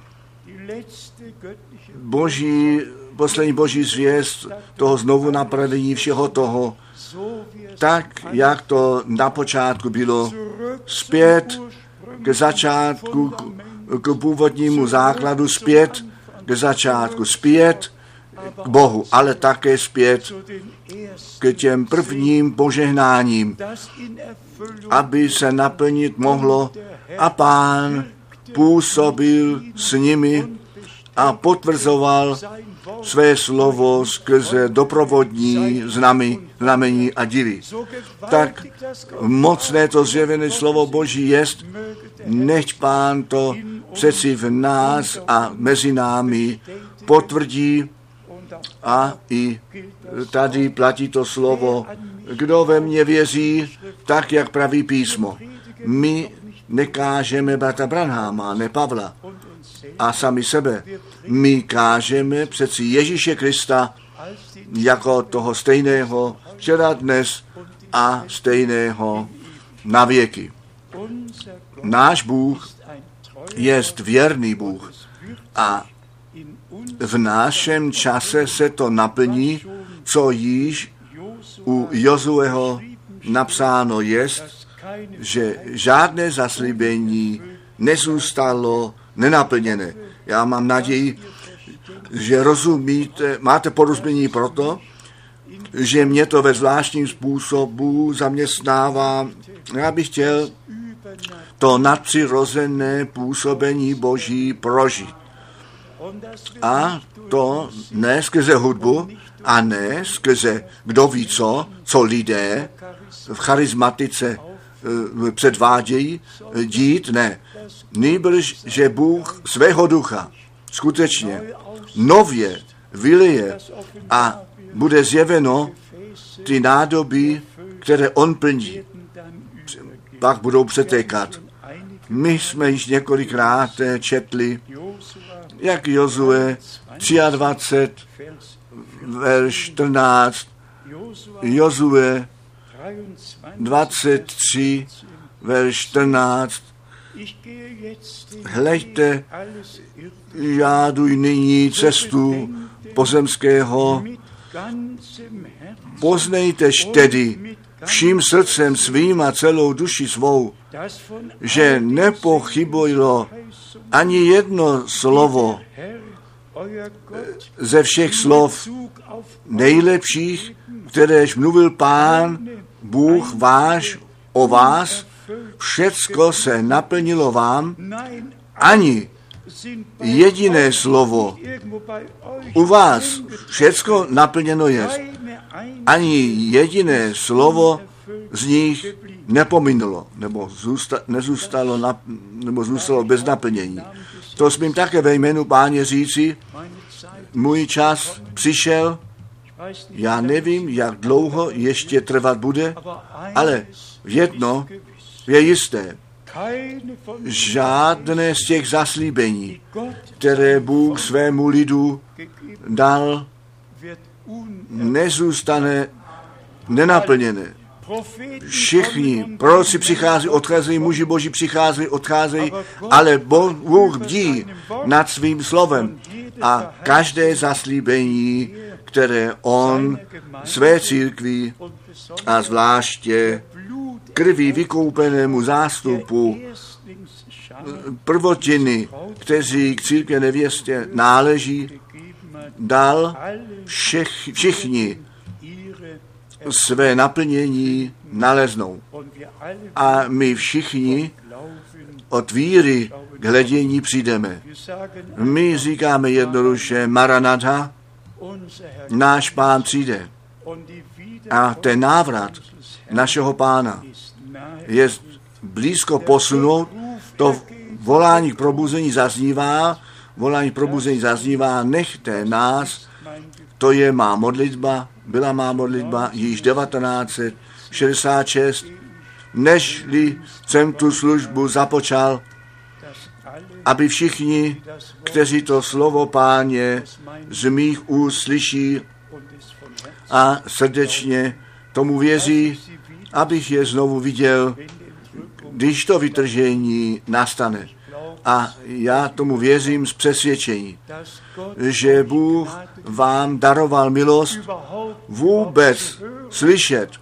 Boží, poslední boží zvěst toho znovu napravení všeho toho, tak, jak to na počátku bylo, zpět k začátku, k původnímu základu, zpět k začátku, zpět k Bohu, ale také zpět k těm prvním požehnáním, aby se naplnit mohlo a Pán působil s nimi a potvrzoval své slovo skrze doprovodní znamy, znamení a divy. Tak mocné to zjevené slovo Boží jest, nechť Pán to přeci v nás a mezi námi potvrdí a i tady platí to slovo, kdo ve mně věří, tak jak praví písmo. My nekážeme brata Branháma, ne Pavla a sami sebe. My kážeme přeci Ježíše Krista jako toho stejného včera, dnes a stejného na věky. Náš Bůh jest věrný Bůh a v našem čase se to naplní, co již u Jozueho napsáno jest, že žádné zaslíbení nezůstalo nenaplněné. Já mám naději, že rozumíte, máte porozumění proto, že mě to ve zvláštním způsobu zaměstnává. Já bych chtěl to nadpřirozené působení Boží prožít. A to ne skrze hudbu a ne skrze kdo ví co, co lidé v charizmatice předvádějí, dít, ne. Nýbrž, že Bůh svého ducha skutečně nově vylije a bude zjeveno ty nádoby, které on plní. Pak budou přetékat. My jsme již několikrát četli, jak Jozue dvacet tři, verš čtrnáct, Jozue dvacet tři, verš čtrnáct, hleďte, já jdu nyní cestu pozemského, poznejtež tedy vším srdcem svým a celou duši svou, že nepochybilo ani jedno slovo ze všech slov nejlepších, kteréž mluvil Pán, Bůh váš o vás, všecko se naplnilo vám, ani jediné slovo u vás všecko naplněno je. Ani jediné slovo z nich nepominulo, nebo zůsta, nezůstalo, na, nebo zůstalo bez naplnění. To smím také ve jménu Páně říci, můj čas přišel, já nevím, jak dlouho ještě trvat bude, ale jedno je jisté. Žádné z těch zaslíbení, které Bůh svému lidu dal, nezůstane nenaplněné. Všichni proroci přichází, odcházejí, muži boží přichází, odcházejí, ale Bůh bdí nad svým slovem a každé zaslíbení, které on své církvi a zvláště krví vykoupenému zástupu prvotiny, kteří k církvi nevěstě náleží, dal všech, všichni své naplnění naleznou. A my všichni od víry k hledění přijdeme. My říkáme jednoduše Maranatha, náš Pán přijde. A ten návrat našeho Pána je blízko posunout, to volání k probuzení zaznívá, volání k probuzení zaznívá, nechte nás, to je má modlitba, byla má modlitba již devatenáct set šedesát šest, nežli jsem tu službu započal, aby všichni, kteří to slovo Páně z mých úst slyší a srdečně tomu věří, abych je znovu viděl, když to vytržení nastane. A já tomu věřím z přesvědčení, že Bůh vám daroval milost vůbec slyšet,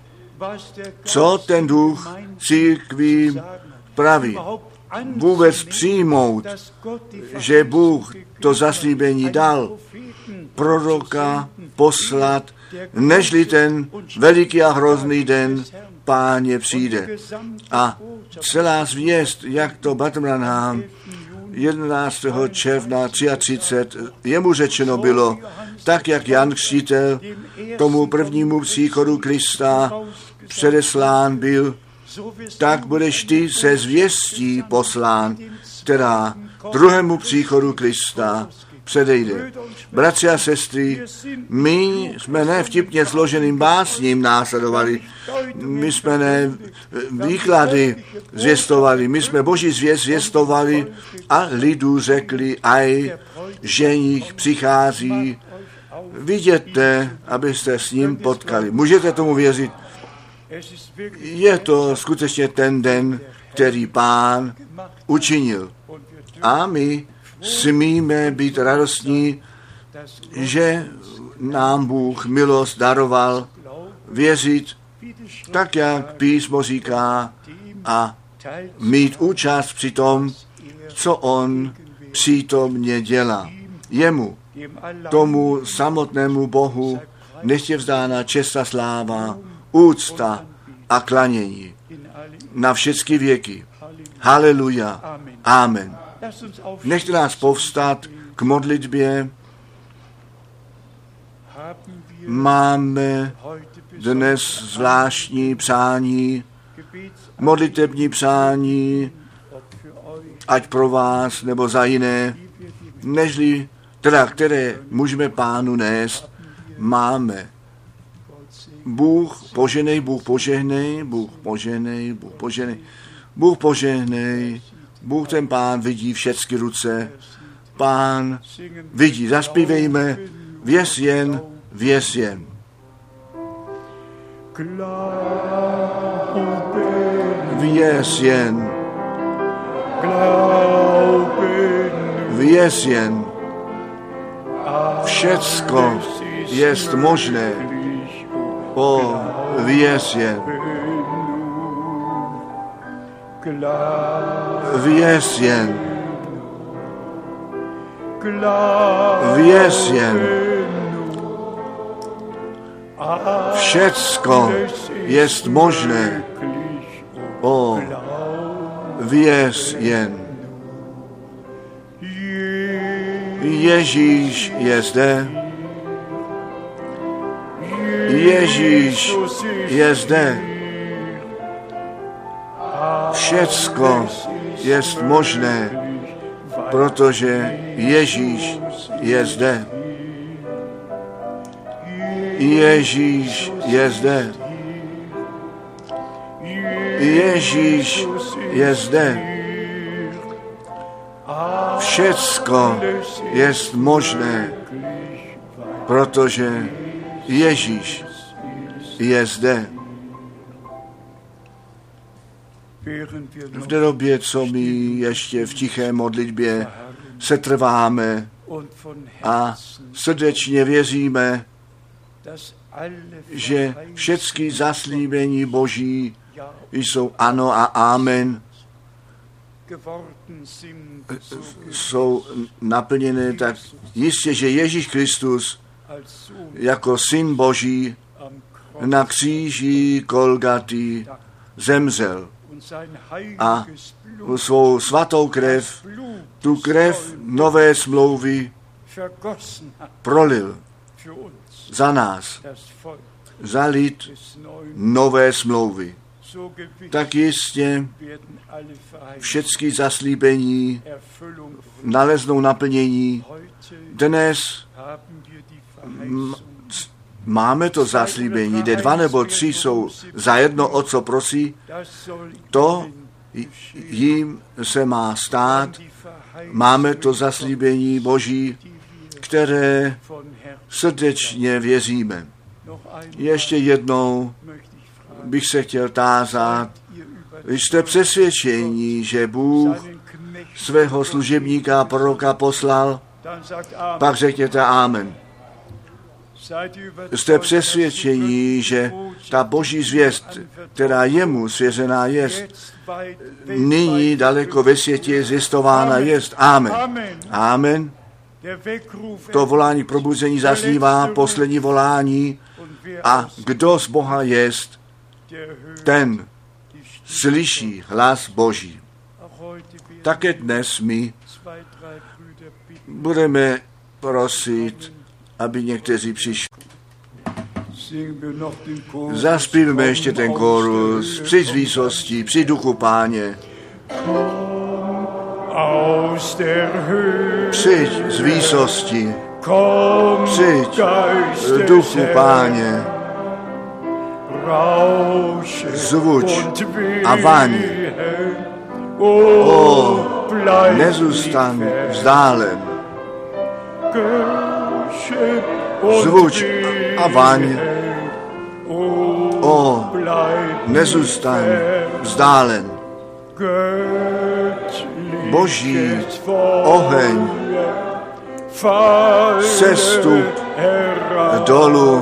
co ten duch církvím praví. Vůbec přijmout, že Bůh to zaslíbení dal, proroka poslat, nežli ten veliký a hrozný den Páně přijde. A celá zvěst, jak to Bratr Branham jedenáctého června třicet tři jemu řečeno bylo, tak jak Jan Křtitel tomu prvnímu příchodu Krista předeslán byl, tak budeš ty se zvěstí poslán, která druhému příchodu Krista předejde. Bratři a sestry, my jsme ne vtipně složeným básním následovali, my jsme ne výklady zvěstovali, my jsme Boží zvěst zvěstovali a lidu řekli, aj ženich přichází, viděte, abyste s ním potkali. Můžete tomu věřit? Je to skutečně ten den, který Pán učinil. A my smíme být radostní, že nám Bůh milost daroval věřit, tak jak písmo říká, a mít účast při tom, co on přítomně dělá. Jemu, tomu samotnému Bohu, nechť je vzdána čest a sláva, úcta a klanění na všechny věky. Haleluja. Amen. Nechte nás povstat k modlitbě. Máme dnes zvláštní přání, modlitební přání, ať pro vás nebo za jiné, nežli, teda které můžeme Pánu nést, máme. Bůh poženej, Bůh požehnej, Bůh poženej, Bůh poženej, Bůh požehnej, Bůh ten Pán vidí všechny ruce, Pán vidí, zaspívejme, věř jen, věř jen. Věř jen, věř jen, všecko jest možné, o, věř jen. Věř jen. Věř jen. Všecko jest možné. O, věř jen. Ježíš je zde. Ježíš je zde. Všecko jest možné, protože Ježíš je zde. Ježíš je zde. Ježíš je zde. Všecko jest možné, protože Ježíš je zde. V té době, co my ještě v tiché modlitbě setrváme a srdečně věříme, že všechny zaslíbení Boží jsou ano a amen, jsou naplněny, tak jistě, že Ježíš Kristus jako Syn Boží na kříži Golgaty zemřel a svou svatou krev, tu krev nové smlouvy prolil za nás, za lid nové smlouvy. Tak jistě všechny zaslíbení naleznou naplnění. Dnes máme to zaslíbení, kde dva nebo tři jsou zajedno, o co prosí, to jim se má stát. Máme to zaslíbení Boží, které srdečně věříme. Ještě jednou bych se chtěl tázat, jste přesvědčení, že Bůh svého služebníka proroka poslal, pak řekněte amen. Jste přesvědčení, že ta Boží zvěst, která jemu svěřená jest, nyní daleko ve světě zjistována jest. Amen. Amen. To volání k probuzení zaznívá, poslední volání, a kdo z Boha jest, ten slyší hlas Boží. Také dnes my budeme prosit, aby někteří přišli. Zaspívíme ještě ten chorus, při z výsosti, při duchu Páně. Přijď z výsosti, přijď duchu Páně. Zvuč a vaň. O, nezůstan vzdálen. Zvuč a vaň. O, nezůstan vzdálen. Boží oheň, sestup dolu.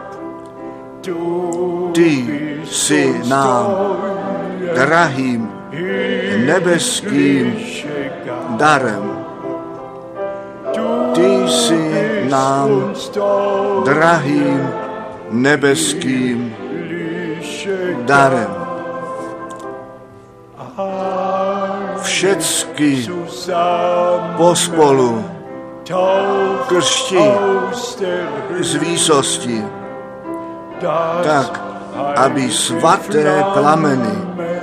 Ty jsi nám drahým nebeským darem. Ty jsi nám drahým nebeským darem. Všecky pospolu kršti z výsosti, tak, aby svaté plameny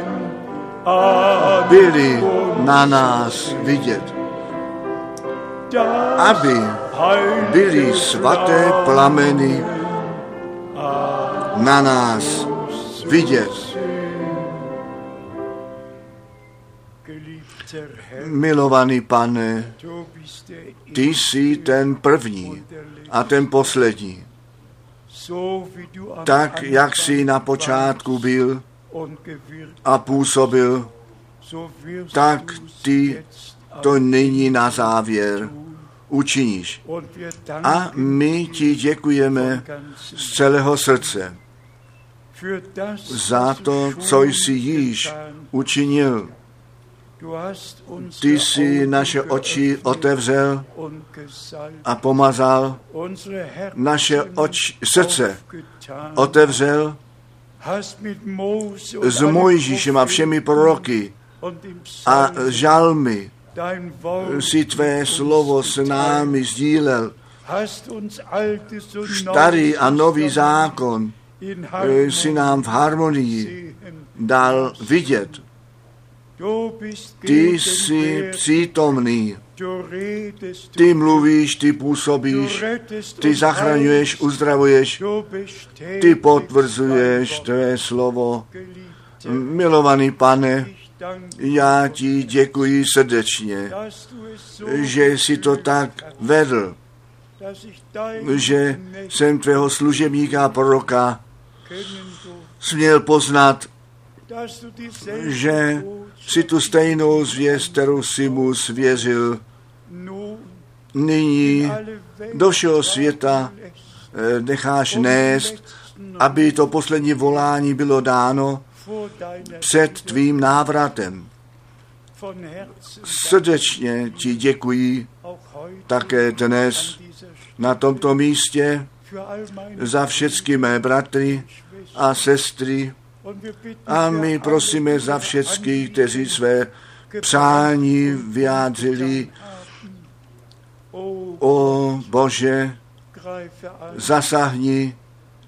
byly na nás vidět. Aby byly svaté plameny na nás vidět. Milovaný Pane, ty jsi ten první a ten poslední. Tak, jak jsi na počátku byl a působil, tak ty to nyní na závěr učiníš. A my ti děkujeme z celého srdce za to, co jsi již učinil. Ty jsi naše oči otevřel a pomazal, naše oči, srdce otevřel s Mojžíšem a všemi proroky a žalmy. Si tvé slovo s námi sdílel. Starý a nový zákon si nám v harmonii dal vidět. Ty jsi přítomný. Ty mluvíš, ty působíš, ty zachraňuješ, uzdravuješ, ty potvrzuješ tvé slovo. Milovaný Pane, já ti děkuji srdečně, že jsi to tak vedl, že jsem tvého služebníka a proroka směl poznat, že si tu stejnou zvěst, kterou si mu svěřil, nyní do všeho světa necháš nést, aby to poslední volání bylo dáno před tvým návratem. Srdečně ti děkuji také dnes na tomto místě za všechny mé bratry a sestry a my prosíme za všechny, kteří své přání vyjádřili. O Bože, zasahni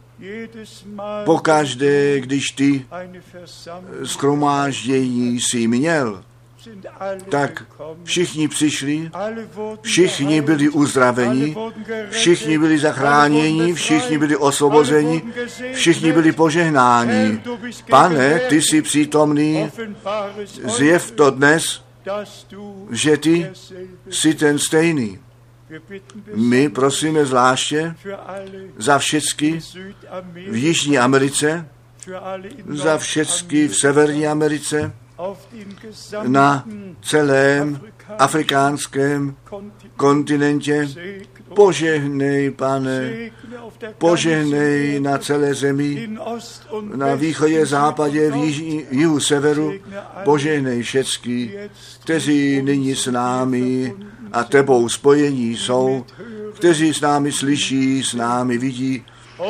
pokaždé, když ty shromáždění jsi měl, tak všichni přišli, všichni byli uzdraveni, všichni byli zachráněni, všichni byli osvobozeni, všichni byli požehnáni. Pane, ty jsi přítomný, zjev to dnes, že ty jsi ten stejný. My prosíme zvláště za všechny v Jižní Americe, za všechny v Severní Americe, na celém afrikánském kontinentě. Požehnej, Pane, požehnej na celé zemi, na východě, západě, v jižní, jihu, severu. Požehnej všechny, kteří nyní s námi a tebou spojení jsou, kteří s námi slyší, s námi vidí.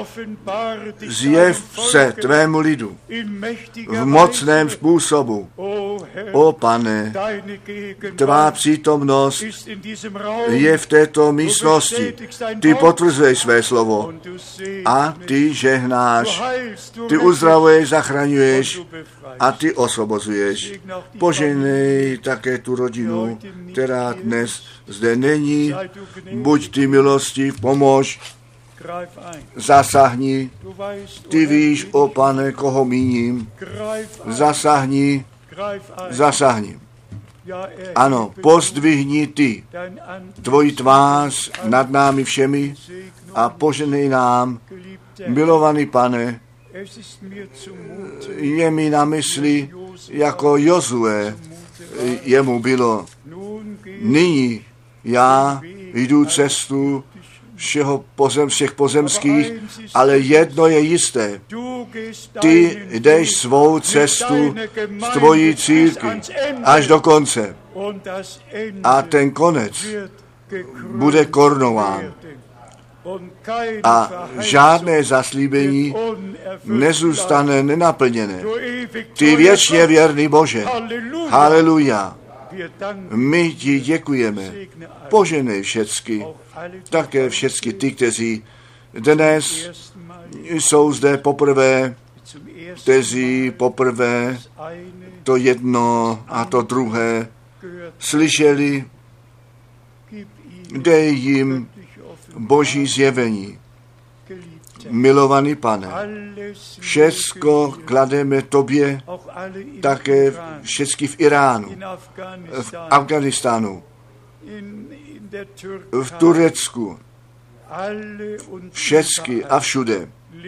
Zjev se tvému lidu v mocném způsobu. O Pane, tvá přítomnost je v této místnosti. Ty potvrzuješ své slovo a ty žehnáš, ty uzdravuješ, zachraňuješ a ty osvobozuješ. Požehnej také tu rodinu, která dnes zde není. Buď ty milostiv, pomož, zasahni, ty víš, o Pane, koho míním, zasahni, zasahni. Ano, pozdvihni ty tvoji tvář nad námi všemi a poženej nám, milovaný Pane, je mi na mysli, jako Jozue jemu bylo. Nyní já jdu cestu všeho pozem, všech pozemských, ale jedno je jisté. Ty jdeš svou cestu s tvojí církví až do konce. A ten konec bude korunován. A žádné zaslíbení nezůstane nenaplněné. Ty věčně věrný Bože. Haleluja. My ti děkujeme. Poženej všecky, také všecky ty, kteří dnes jsou zde poprvé, kteří poprvé to jedno a to druhé slyšeli, dej jim Boží zjevení. Milovaný Pane, všecko klademe tobě, také všecky v Iránu, v Afganistánu, v Turecku, všecky a všude,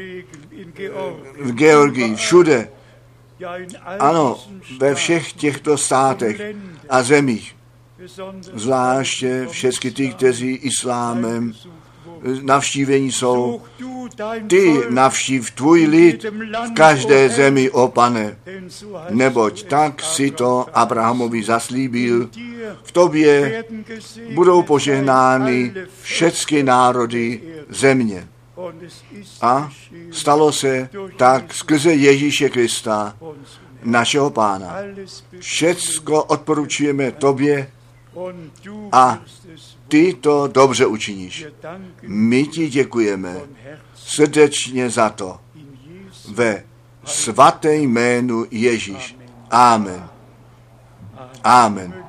v Georgii, všude, ano, ve všech těchto státech a zemích, zvláště všecky ty, kteří islámem navštívení jsou. Ty navštív tvůj lid v každé zemi, o Pane, neboť tak si to Abrahamovi zaslíbil. V tobě budou požehnány všechny národy země. A stalo se tak skrze Ježíše Krista, našeho Pána. Všecko odporučujeme tobě a ty to dobře učiníš. My ti děkujeme srdečně za to. Ve svaté jménu Ježíš. Amen. Amen.